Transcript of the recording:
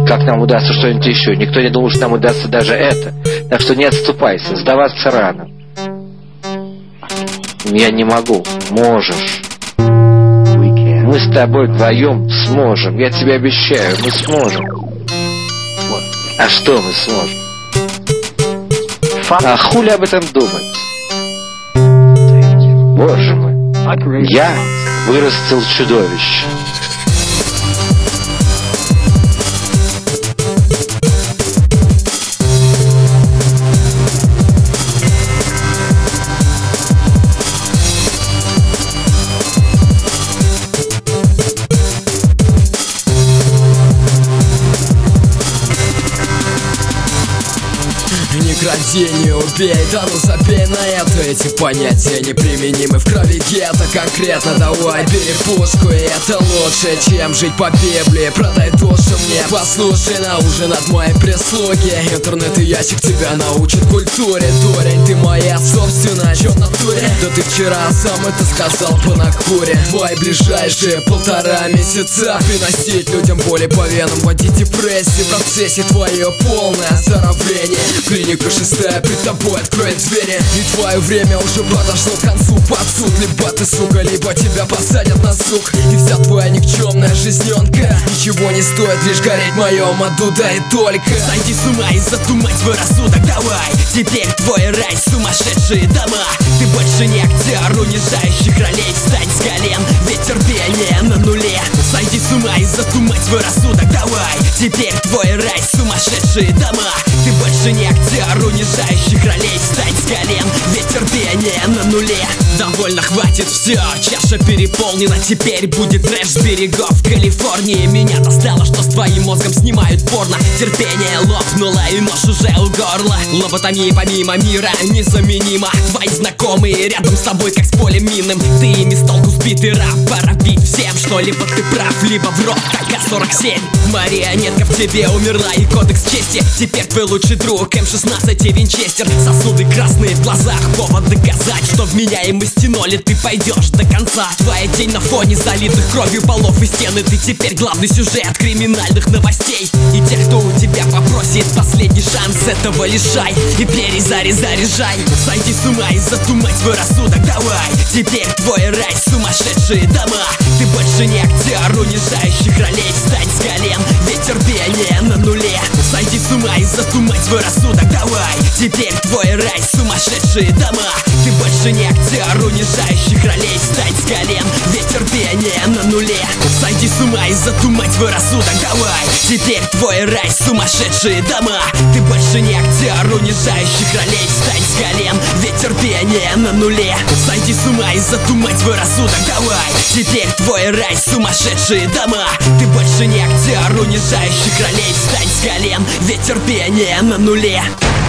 как нам удастся что-нибудь еще. Никто не думал, что нам удастся даже это. Так что не отступайся, сдаваться рано. Я не могу. Можешь. Мы с тобой вдвоем сможем. Я тебе обещаю, мы сможем. А что мы сможем? А хули об этом думать? Боже мой, я вырастил чудовище. Не кради, не убей, да ну забей на это. Эти понятия неприменимы в крови гетто. Конкретно давай бери пушку, и это лучше, чем жить по Библии. Продай душу мне, послушай на ужин от моей прислуги. Интернет и ящик тебя научат культуре. Дурень, ты моя собственная, чё в натуре? Да ты вчера сам это сказал по накуре. Твои ближайшие 1,5 месяца приносить людям боли по венам, водить депрессии. В процессе твое полное оздоровление. Клиника 6 пред тобой откроет двери. И твое время уже подошло к концу. Под суд, либо ты сука, либо тебя посадят на сук. И вся твоя никчемная жизненка ничего не стоит, лишь гореть в моем аду, да и только. Сойди с ума и затумать свой рассудок, давай. Теперь твой рай, сумасшедшие дома. Ты больше не актер унижающих ролей. Встань с колен, ведь терпение на нуле. Сойди с ума и затумать свой рассудок, давай. Теперь твой рай, сумасшедшие дома. Ты больше не актер унижающих ролей. Встань с колен, ведь терпение на нуле. Довольно, хватит, все, чаша переполнена. Теперь будет трэш с берегов Калифорнии. Меня достало, что с твоим мозгом снимают порно. Терпение лопнуло и нож уже у горла. Лоботомия помимо мира незаменима. Твои знакомые рядом с тобой как с полем минным. Ты ими с толку сбитый раб. Пора бить всем, что либо ты прав, либо в рот КК-47. Марионетка в тебе умерла и кодекс чести. Теперь твой лучший друг М16 и Винчестер. Сосуды красные в глазах, повод доказать, что вменяемый стеноли ты пойдешь до конца. Твоя тень на фоне залитых кровью полов и стены. Ты теперь главный сюжет криминальных новостей. И тех, кто у тебя попросит последний шанс, этого лишай и перезаряжай. Сойди с ума и затумать свой рассудок, давай. Теперь твой рай, сумасшедшие дома. Ты больше не актер унижающих ролей. Встань с колен, ведь терпение на нуле. Сойди с ума и затумать свой рассудок, давай. Теперь твой рай, сумасшедшие дома. Ты больше не актер унижающих ролей. Встань с колен, ведь терпение на нуле. Сойди с ума и затумать свой рассудок, давай. Теперь твой рай, сумасшедшие дома. Ты больше не актер унижающих ролей. Встань с колен, ведь терпение на нуле. Сойди с ума и затумать свой рассудок, давай. Теперь твой рай, сумасшедшие дома. Ты больше не актер унижающих ролей. Встань с колен, ведь терпение на нуле.